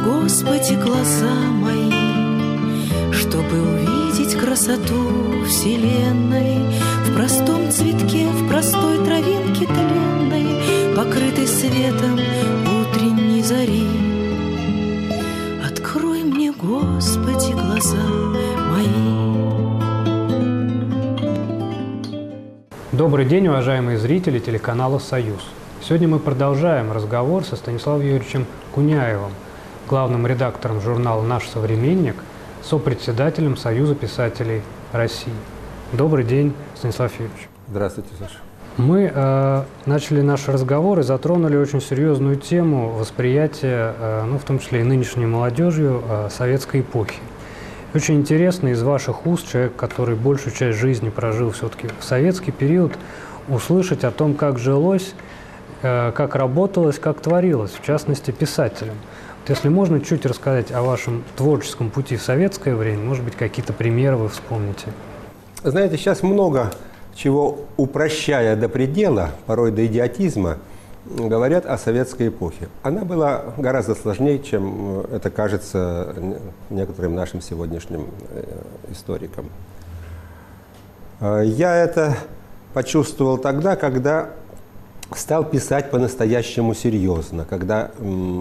Господи, глаза мои, чтобы увидеть красоту вселенной в простом цветке, в простой травинке тленной, покрытой светом утренней зари. Открой мне, Господи, глаза мои. Добрый день, уважаемые зрители телеканала «Союз». Сегодня мы продолжаем разговор со Станиславом Юрьевичем Куняевым, главным редактором журнала «Наш современник», сопредседателем Союза писателей России. Добрый день, Станислав Юрьевич. Здравствуйте, Саша. Мы начали наш разговор и затронули очень серьезную тему восприятия, в том числе и нынешней молодежью, советской эпохи. Очень интересно из ваших уст, человек, который большую часть жизни прожил все-таки в советский период, услышать о том, как жилось, как работалось, как творилось, в частности, писателям. Вот если можно чуть рассказать о вашем творческом пути в советское время, может быть, какие-то примеры вы вспомните. Знаете, сейчас много чего, упрощая до предела, порой до идиотизма, говорят о советской эпохе. Она была гораздо сложнее, чем это кажется некоторым нашим сегодняшним историкам. Я это почувствовал тогда, когда стал писать по-настоящему серьезно, когда,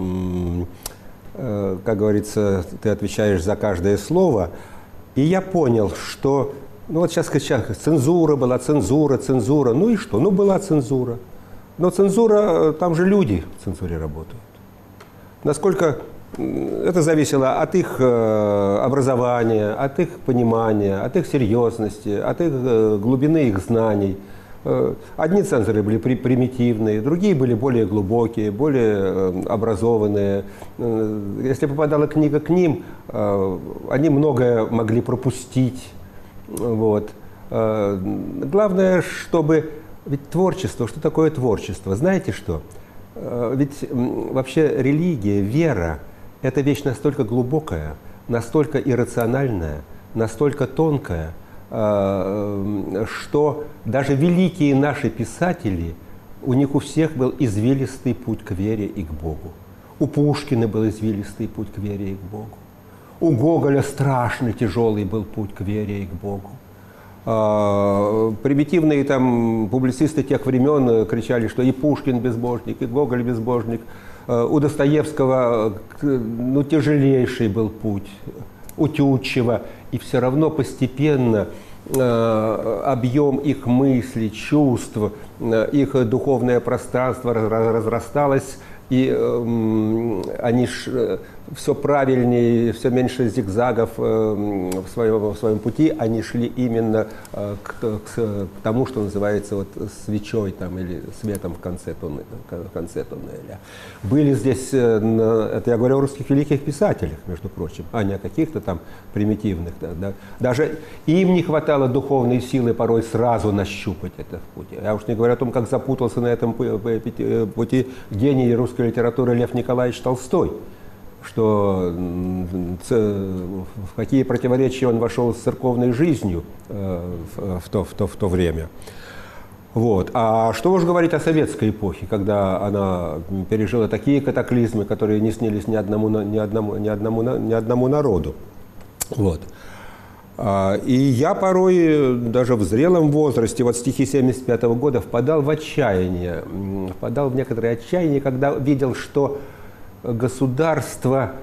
как говорится, ты отвечаешь за каждое слово. И я понял, что, сейчас цензура была, цензура, ну и что? Была цензура. Но цензура, там же люди в цензуре работают. Насколько это зависело от их образования, от их понимания, от их серьезности, от их глубины их знаний. Одни цензоры были примитивные, другие были более глубокие, более образованные. Если попадала книга к ним, они многое могли пропустить. Главное, чтобы... Ведь творчество, что такое творчество? Знаете что? Ведь вообще религия, вера – это вещь настолько глубокая, настолько иррациональная, настолько тонкая, что даже великие наши писатели, у них у всех был извилистый путь к вере и к Богу. У Пушкина был извилистый путь к вере и к Богу. У Гоголя страшный, тяжелый был путь к вере и к Богу. Примитивные там публицисты тех времен кричали, что и Пушкин безбожник, и Гоголь безбожник. У Достоевского тяжелейший был путь, у Тютчева. И все равно постепенно объем их мыслей, чувств, их духовное пространство разрасталось, и они все правильнее, все меньше зигзагов в своем пути, они шли именно к тому, что называется свечой там, или светом в конце туннеля. Были здесь, это я говорю о русских великих писателях, между прочим, а не о каких-то там примитивных. Да. Даже им не хватало духовной силы порой сразу нащупать это в пути. Я уж не говорю о том, как запутался на этом пути гений русской литературы Лев Николаевич Толстой, что в какие противоречия он вошел с церковной жизнью в то время. А что уж говорить о советской эпохе, когда она пережила такие катаклизмы, которые не снились ни одному народу. И я порой, даже в зрелом возрасте, стихи 1975 года, впадал в отчаяние, впадал в некоторое отчаяние, когда видел, что государство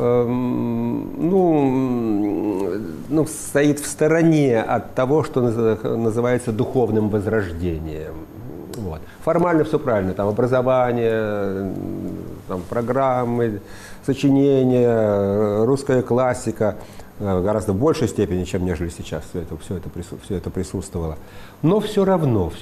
стоит в стороне от того, что называется духовным возрождением. Формально все правильно, там образование, там программы, сочинения, русская классика гораздо в большей степени, чем нежели сейчас все это присутствовало. Но все равно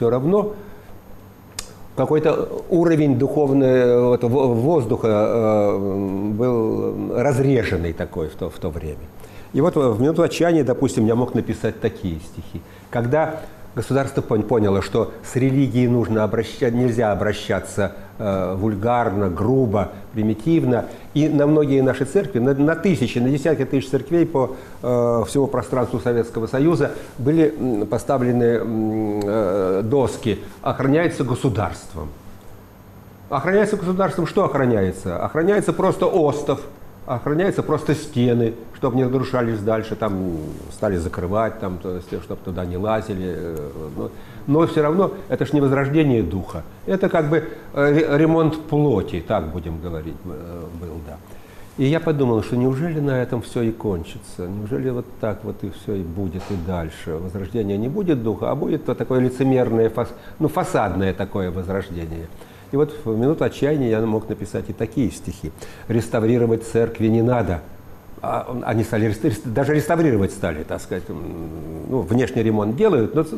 какой-то уровень духовного воздуха был разреженный такой в то время. И в минуту отчаяния, допустим, я мог написать такие стихи. Когда государство поняло, что с религией нельзя обращаться вульгарно, грубо, примитивно, и на многие наши церкви, на тысячи, на десятки тысяч церквей по всему пространству Советского Союза были поставлены доски «Охраняется государством». Охраняется государством, что охраняется? Охраняется просто остов, охраняются просто стены, чтобы не разрушались дальше, там стали закрывать, там, чтобы туда не лазили. Но все равно это ж не возрождение духа, это как бы ремонт плоти, так будем говорить, был, да. И я подумал, что неужели на этом все и кончится, неужели вот так вот и все и будет и дальше. Возрождение не будет духа, а будет то такое лицемерное, фасадное такое возрождение. И вот в минуту отчаяния я мог написать и такие стихи. «Реставрировать церкви не надо». Они стали, даже реставрировать стали, так сказать. Ну, внешний ремонт делают, но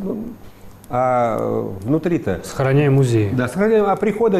а внутри-то... Сохраняем музей. Да, сохраняем, а прихода,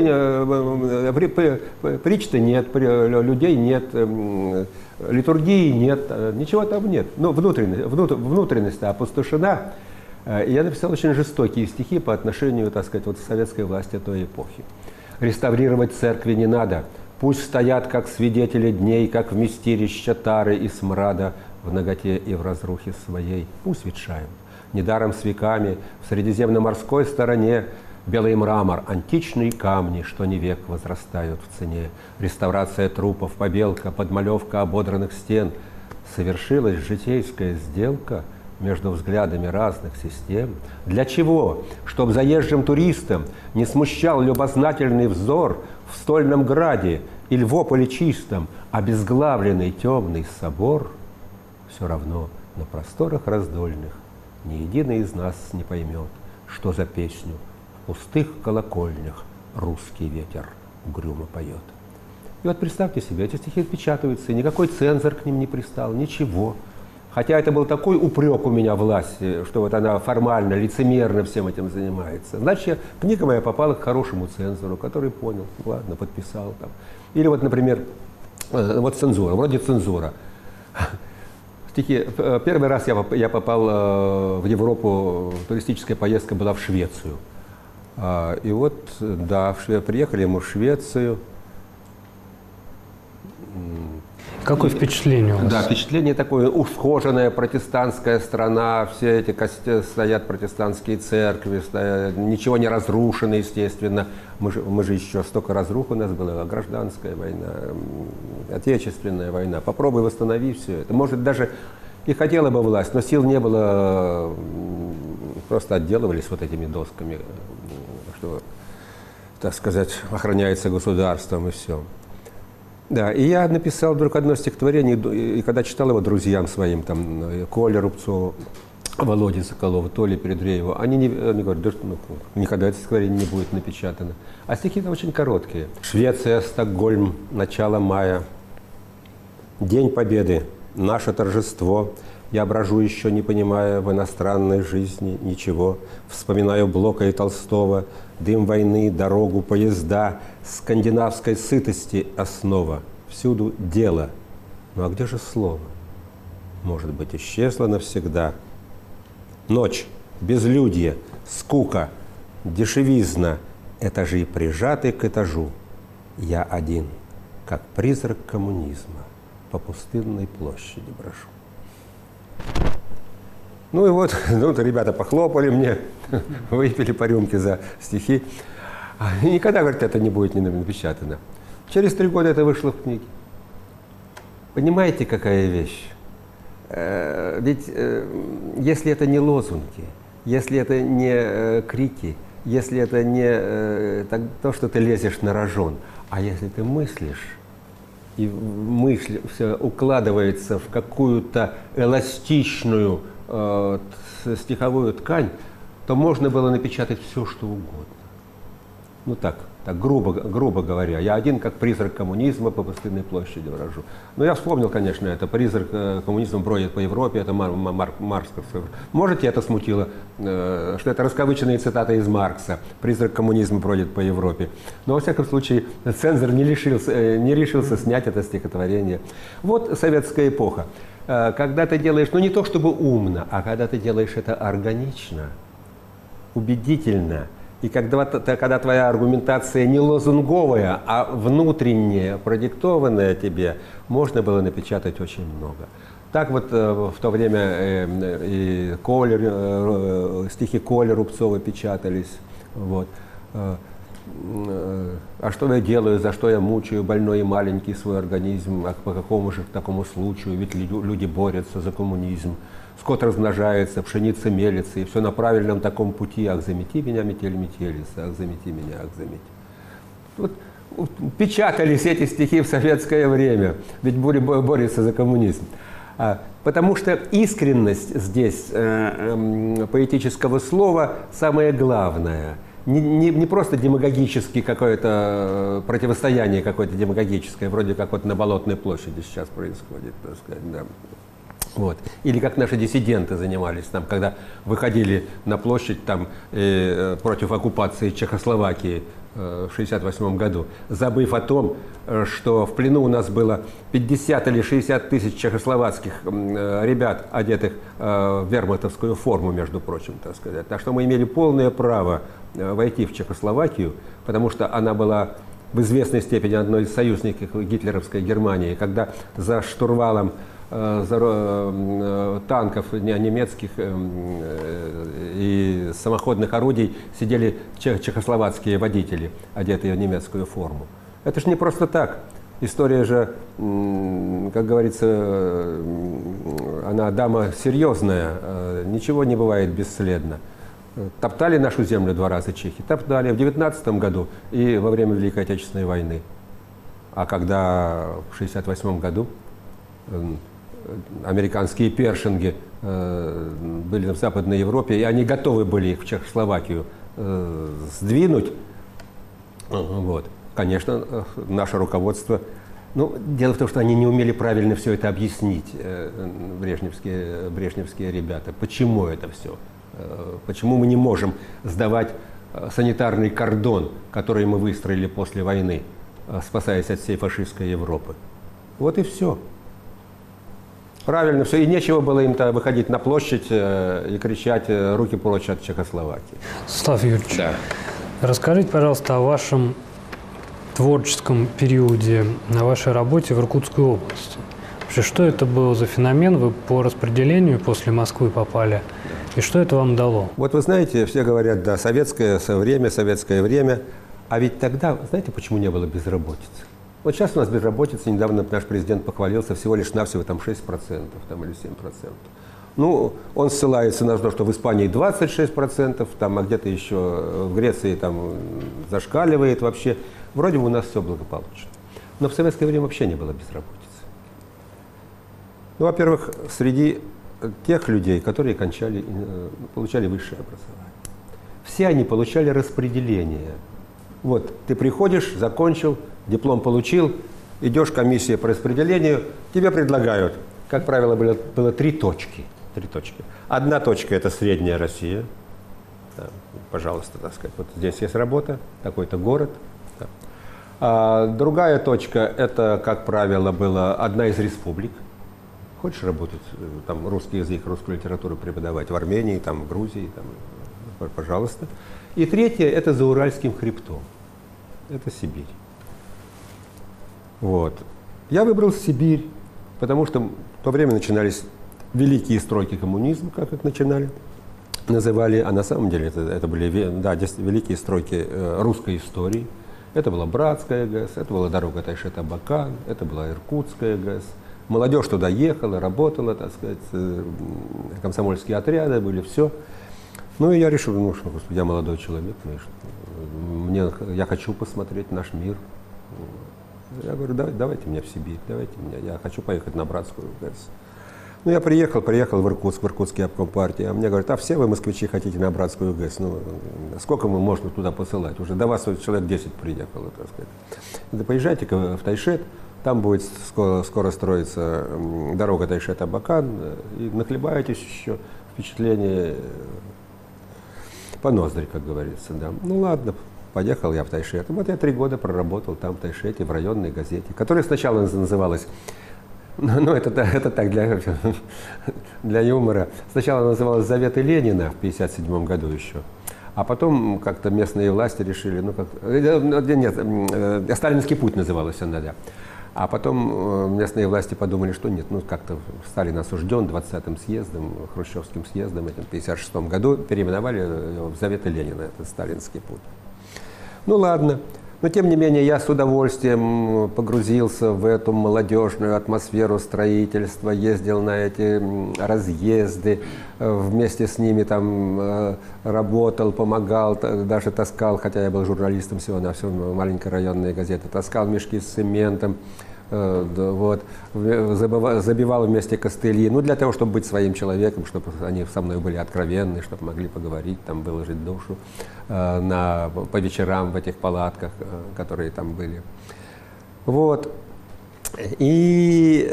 притч-то нет, людей нет, литургии нет, ничего там нет. Но внутренность опустошена. И я написал очень жестокие стихи по отношению, так сказать, вот к советской власти той эпохи. «Реставрировать церкви не надо. Пусть стоят, как свидетели дней, как вместилища тары и смрада в наготе и в разрухе своей. Пусть ветшаем. Недаром с веками в средиземно-морской стороне белый мрамор, античные камни, что не век возрастают в цене. Реставрация трупов, побелка, подмалевка ободранных стен. Совершилась житейская сделка между взглядами разных систем. Для чего? Чтоб заезжим туристам не смущал любознательный взор в стольном граде и Львополе чистом обезглавленный темный собор. Все равно на просторах раздольных ни единый из нас не поймет, что за песню в пустых колокольнях русский ветер угрюмо поет. И вот представьте себе, эти стихи печатаются, и никакой цензор к ним не пристал, ничего. Хотя это был такой упрек у меня власти, что вот она формально, лицемерно всем этим занимается. Значит, книга моя попала к хорошему цензору, который понял, ладно, подписал там. Или вот, например, вот цензура, вроде цензура. Стихи. Первый раз я попал в Европу, туристическая поездка была в Швецию. И вот, да, приехали мы в Швецию. Какое впечатление у вас? Да, впечатление такое, усхоженная протестантская страна, все эти стоят протестантские церкви, стоят, ничего не разрушено, естественно. Мы же еще столько разрух у нас было, гражданская война, отечественная война. Попробуй восстанови все это. Может, даже и хотела бы власть, но сил не было, просто отделывались вот этими досками, что, так сказать, охраняется государством и все. Да, и я написал вдруг одно стихотворение, и когда читал его друзьям своим, там, Коле Рубцову, Володе Соколову, Толе Передрееву, они говорят, да, никогда это стихотворение не будет напечатано. А стихи-то очень короткие. Швеция, Стокгольм, начало мая. День Победы, наше торжество. Я брожу еще, не понимая в иностранной жизни ничего. Вспоминаю Блока и Толстого, дым войны, дорогу, поезда, скандинавской сытости основа. Всюду дело. Ну а где же слово? Может быть, исчезло навсегда. Ночь, безлюдье, скука, дешевизна, этажи прижаты к этажу. Я один, как призрак коммунизма, по пустынной площади брожу. Ну и вот, ребята похлопали мне, выпили по рюмке за стихи. И никогда, говорит, это не будет напечатано. Через 3 года это вышло в книге. Понимаете, какая вещь? Ведь если это не лозунги, если это не крики, если это не то, что ты лезешь на рожон, а если ты мыслишь, и мысль все укладывается в какую-то эластичную стиховую ткань, то можно было напечатать все, что угодно. Ну так грубо говоря. Я один, как призрак коммунизма, по пустынной площади брожу. Но я вспомнил, конечно, это призрак коммунизма бродит по Европе, это Марксовская. Может, это смутило, что это расковыченные цитаты из Маркса. Призрак коммунизма бродит по Европе. Но, во всяком случае, цензор не решился снять это стихотворение. Вот советская эпоха. Когда ты делаешь, ну не то чтобы умно, а когда ты делаешь это органично, убедительно, и когда твоя аргументация не лозунговая, а внутренняя, продиктованная тебе, можно было напечатать очень много. Так вот в то время и стихи Коли Рубцова печатались. Вот. а что я делаю, за что я мучаю больной и маленький свой организм, а по какому же такому случаю, ведь люди борются за коммунизм, скот размножается, пшеница мелится, и все на правильном таком пути, ах, замети меня, метель метелица, ах, замети меня, ах, замети. Вот печатались эти стихи в советское время, ведь борются за коммунизм. Потому что искренность здесь поэтического слова самое главное. Не просто демагогическое какое-то противостояние какое-то демагогическое, вроде как вот на Болотной площади сейчас происходит, так сказать, да. Вот. Или как наши диссиденты занимались там, когда выходили на площадь там, против оккупации Чехословакии в 1968 году, забыв о том, что в плену у нас было 50 или 60 тысяч чехословацких ребят, одетых в вермахтовскую форму, между прочим, так сказать. Так что мы имели полное право войти в Чехословакию, потому что она была в известной степени одной из союзников гитлеровской Германии, когда за штурвалом танков немецких и самоходных орудий сидели чехословацкие водители, одетые в немецкую форму. Это же не просто так. История же, как говорится, она дама серьезная, ничего не бывает бесследно. Топтали нашу землю 2 раза чехи, топтали в 19 году и во время Великой Отечественной войны. А когда в 1968 году американские першинги были в Западной Европе, и они готовы были их в Чехословакию сдвинуть. Вот. Конечно, наше руководство... Ну, дело в том, что они не умели правильно все это объяснить, брежневские ребята. Почему это все? Почему мы не можем сдавать санитарный кордон, который мы выстроили после войны, спасаясь от всей фашистской Европы? Вот и все. Правильно все. И нечего было им-то выходить на площадь и кричать «руки прочь от Чехословакии». Слав Юрьевич, да. Расскажите, пожалуйста, о вашем творческом периоде, о вашей работе в Иркутской области. Вообще, что это был за феномен? Вы по распределению после Москвы попали. Да. И что это вам дало? Вот вы знаете, все говорят, да, советское время. А ведь тогда, знаете, почему не было безработицы? Вот сейчас у нас безработица, недавно наш президент похвалился, всего лишь навсего там 6% там, или 7%. Ну, он ссылается на то, что в Испании 26%, там, а где-то еще в Греции там зашкаливает вообще. Вроде бы у нас все благополучно. Но в советское время вообще не было безработицы. Ну, во-первых, среди тех людей, которые получали высшее образование, все они получали распределение. Вот, ты приходишь, закончил, диплом получил, идешь, комиссия по распределению, тебе предлагают, как правило, было 3 точки. 3 точки. Одна точка – это средняя Россия. Да, пожалуйста, так сказать, вот здесь есть работа, такой-то город. Да. А другая точка – это, как правило, была одна из республик. Хочешь работать, там, русский язык, русскую литературу преподавать в Армении, там, в Грузии, там, пожалуйста. И третье – это за Уральским хребтом. Это Сибирь. Вот. Я выбрал Сибирь, потому что в то время начинались великие стройки коммунизма, как их называли, а на самом деле это были великие стройки русской истории. Это была Братская ГЭС, это была дорога Тайшет-Абакан, это была Иркутская ГЭС. Молодежь туда ехала, работала, так сказать, комсомольские отряды были, все. Ну и я решил, ну что, господи, я молодой человек, я хочу посмотреть наш мир. Я говорю, давайте меня в Сибирь, я хочу поехать на Братскую ГЭС. Ну, я приехал в Иркутск, в Иркутский обком партии, а мне говорят, а все вы, москвичи, хотите на Братскую ГЭС, ну, сколько мы можно туда посылать? Уже до вас человек 10 приехало, так сказать. Да поезжайте-ка в Тайшет, там будет скоро строиться дорога Тайшет-Абакан, и нахлебаетесь еще впечатление по ноздри, как говорится, да. Ну, ладно. Поехал я в Тайшет. Вот я 3 года проработал там, в Тайшете, в районной газете, которая сначала называлась, ну это так, для юмора, сначала называлась «Заветы Ленина» в 1957 году еще, а потом как-то местные власти решили, «Сталинский путь» называлась она, да. А потом местные власти подумали, что нет, ну как-то Сталин осужден 20-м съездом, Хрущевским съездом, в 1956 году переименовали его в «Заветы Ленина», это «Сталинский путь». Ну ладно. Но тем не менее я с удовольствием погрузился в эту молодежную атмосферу строительства, ездил на эти разъезды, вместе с ними там работал, помогал, даже таскал, хотя я был журналистом всего-навсего маленькой районной газеты, таскал мешки с цементом, вот, забивал вместе костыли, ну, для того, чтобы быть своим человеком, чтобы они со мной были откровенны, чтобы могли поговорить, там, выложить душу по вечерам в этих палатках, которые там были. Вот. И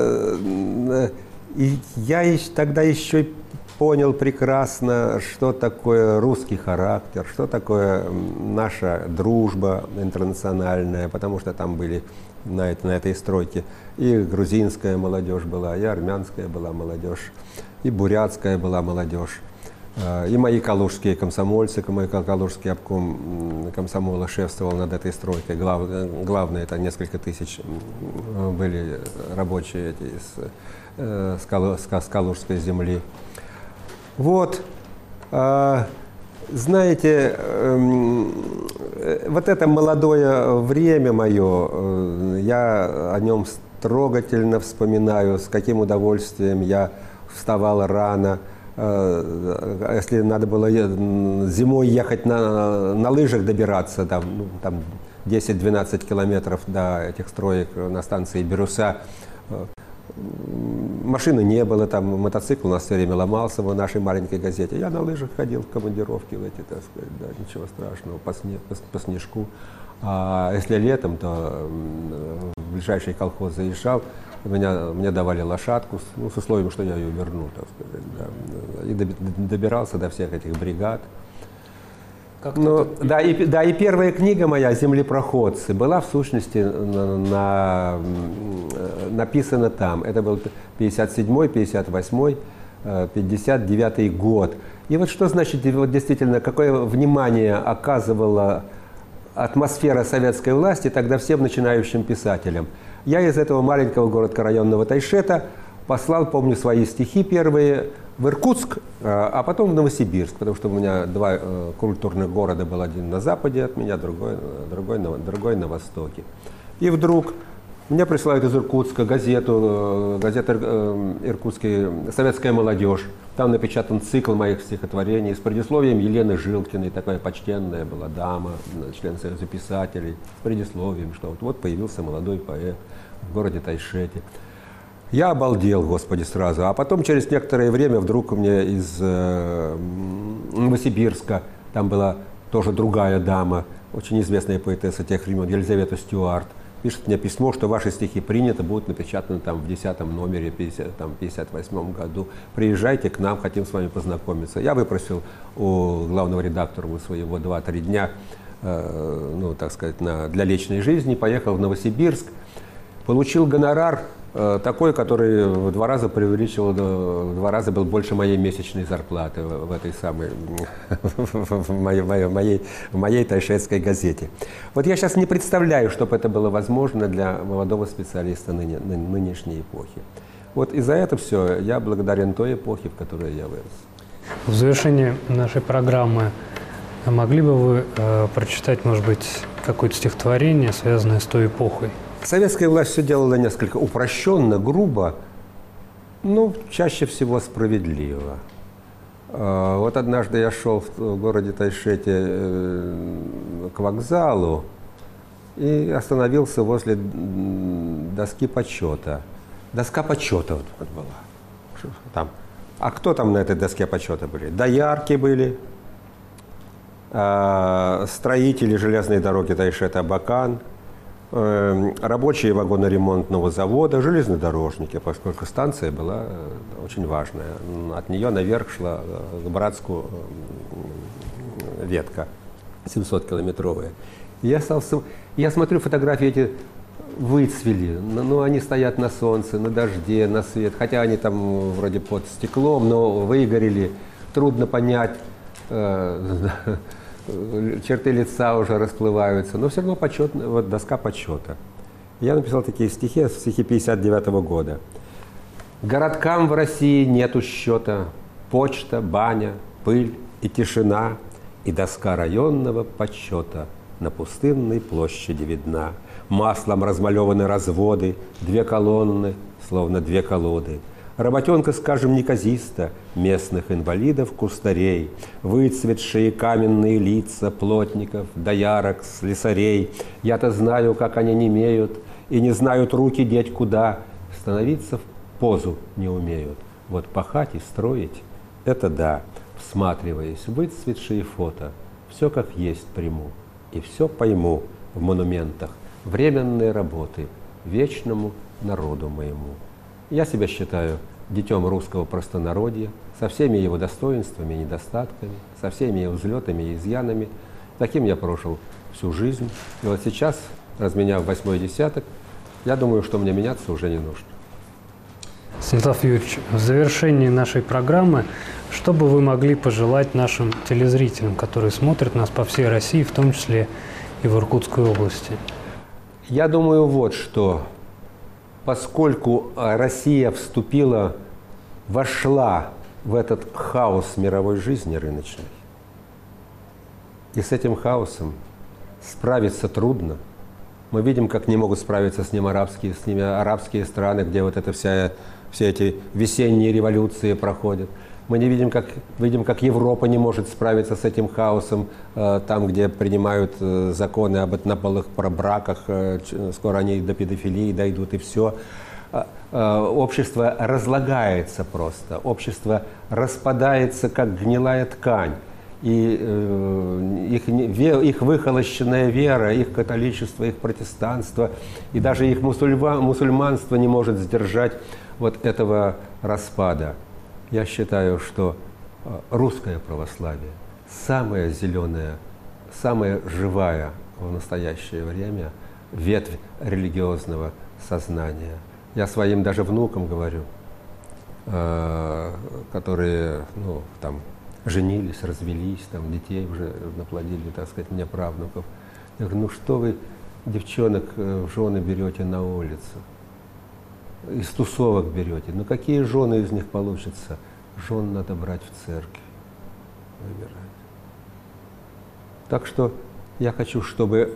я тогда еще понял прекрасно, что такое русский характер, что такое наша дружба интернациональная, потому что там были на этой стройке и грузинская молодежь была, и армянская была молодежь, и бурятская была молодежь, и мои калужские комсомольцы, мой калужский обком комсомола шефствовал над этой стройкой. Главное, это несколько тысяч были рабочие с калужской земли. Вот. Знаете, вот это молодое время мое, я о нем трогательно вспоминаю, с каким удовольствием я вставал рано. Если надо было зимой ехать на лыжах добираться, там 10-12 километров до этих строек на станции Бирюса, машины не было, там мотоцикл у нас все время ломался в нашей маленькой газете. Я на лыжах ходил в командировки в эти, так сказать, да, ничего страшного, по снежку. А если летом, то в ближайший колхоз заезжал, мне давали лошадку, с условием, что я ее верну, так сказать, да, и добирался до всех этих бригад. И первая книга моя «Землепроходцы» была в сущности написана там. Это был 57-й, 58-й, 59-й год. И вот что значит, вот действительно, какое внимание оказывала атмосфера советской власти тогда всем начинающим писателям. Я из этого маленького городка районного Тайшета послал, помню, свои стихи первые в Иркутск, а потом в Новосибирск, потому что у меня два культурных города был, один на западе от меня, другой на востоке. И вдруг мне присылают из Иркутска газета «Иркутский «Советская молодежь». Там напечатан цикл моих стихотворений с предисловием Елены Жилкиной, такая почтенная была дама, член Союза писателей, с предисловием, что вот появился молодой поэт в городе Тайшете. Я обалдел, Господи, сразу. А потом, через некоторое время, вдруг мне из Новосибирска, там была тоже другая дама, очень известная поэтесса тех времен, Елизавета Стюарт, пишет мне письмо, что ваши стихи приняты, будут напечатаны там в 10-м номере, в 58-м году. Приезжайте к нам, хотим с вами познакомиться. Я выпросил у главного редактора своего 2-3 дня, так сказать, для личной жизни, поехал в Новосибирск, получил гонорар такой, который в 2 раза преувеличивал, в 2 раза был больше моей месячной зарплаты в этой самой, в моей тайшетской газете. Вот я сейчас не представляю, чтобы это было возможно для молодого специалиста нынешней эпохи. Вот и за это все я благодарен той эпохе, в которой я вырос. В завершении нашей программы могли бы вы прочитать, может быть, какое-то стихотворение, связанное с той эпохой? Советская власть все делала несколько упрощенно, грубо, но чаще всего справедливо. Вот однажды я шел в городе Тайшете к вокзалу и остановился возле доски почета. Доска почета вот была. Там. А кто там на этой доске почета были? Доярки были, строители железной дороги Тайшет-Абакан, рабочие вагоноремонтного завода, железнодорожники, поскольку станция была очень важная. От нее наверх шла к Братску ветка 700-километровая. Я смотрю, фотографии эти выцвели, но они стоят на солнце, на дожде, на свет, хотя они там вроде под стеклом, но выгорели, трудно понять, черты лица уже расплываются, но все равно вот доска почета. Я написал такие стихи 59-го года. Городкам в России нету счета, почта, баня, пыль и тишина, и доска районного почета на пустынной площади видна. Маслом размалеваны разводы, 2 колонны, словно 2 колоды. Работенка, скажем, неказиста, местных инвалидов, кустарей, выцветшие каменные лица плотников, доярок, слесарей. Я-то знаю, как они немеют, и не знают руки деть куда, становиться в позу не умеют. Вот пахать и строить – это да, всматриваясь в выцветшие фото, все как есть приму, и все пойму в монументах временной работы вечному народу моему. Я себя считаю детем русского простонародья, со всеми его достоинствами и недостатками, со всеми его взлетами и изъянами. Таким я прожил всю жизнь. И вот сейчас, разменяв 8-й десяток, я думаю, что мне меняться уже не нужно. Станислав Юрьевич, в завершении нашей программы, что бы вы могли пожелать нашим телезрителям, которые смотрят нас по всей России, в том числе и в Иркутской области? Я думаю, вот что. Поскольку Россия вошла в этот хаос мировой жизни рыночной, и с этим хаосом справиться трудно. Мы видим, как не могут справиться с ними арабские страны, где вот это все эти весенние революции проходят. Мы не видим, как Европа не может справиться с этим хаосом, там, где принимают законы об однополых браках, скоро они до педофилии дойдут, и все. Общество разлагается просто, общество распадается, как гнилая ткань. И их выхолощенная вера, их католичество, их протестанство и даже их мусульманство не может сдержать вот этого распада. Я считаю, что русское православие самая зеленая, самая живая в настоящее время ветвь религиозного сознания. Я своим даже внукам говорю, которые женились, развелись, детей уже наплодили, так сказать, мне правнуков. Я говорю, что вы девчонок в жены берете на улицу? Из тусовок берете. Какие жены из них получатся? Жен надо брать в церковь, выбирать. Так что я хочу, чтобы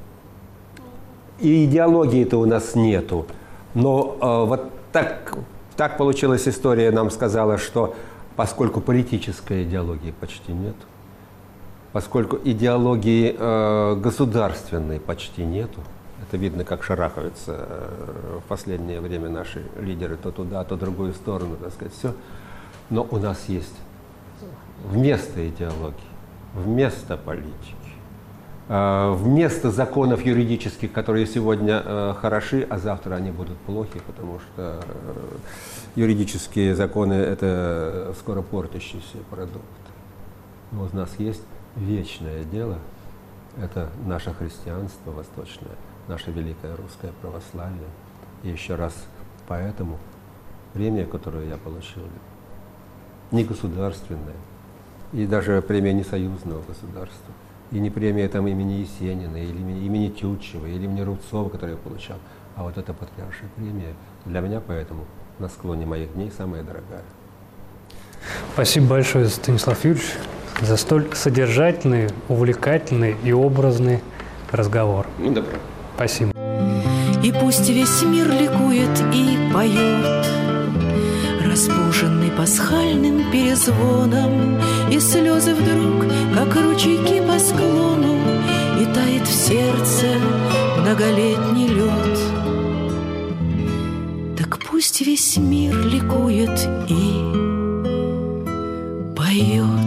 и идеологии-то у нас нету, но вот так получилась история, нам сказала, что поскольку политической идеологии почти нет, поскольку идеологии государственной почти нету, это видно, как шарахаются в последнее время наши лидеры то туда, то в другую сторону, так сказать, все. Но у нас есть вместо идеологии, вместо политики, вместо законов юридических, которые сегодня хороши, а завтра они будут плохи, потому что юридические законы – это скоро портящийся продукт. Но у нас есть вечное дело – это наше христианство восточное, наше великое русское православие. И еще раз поэтому премия, которую я получил, не государственная, и даже премия не союзного государства, и не премия имени Есенина, или имени Тютчева, или имени Рубцова, которую я получал, а вот эта патриаршая премия для меня поэтому на склоне моих дней самая дорогая. Спасибо большое, Станислав Юрьевич, за столь содержательный, увлекательный и образный разговор. Добро. Спасибо. И пусть весь мир ликует и поет, разбуженный пасхальным перезвоном, и слезы вдруг, как ручейки по склону, и тает в сердце многолетний лед. Так пусть весь мир ликует и поет.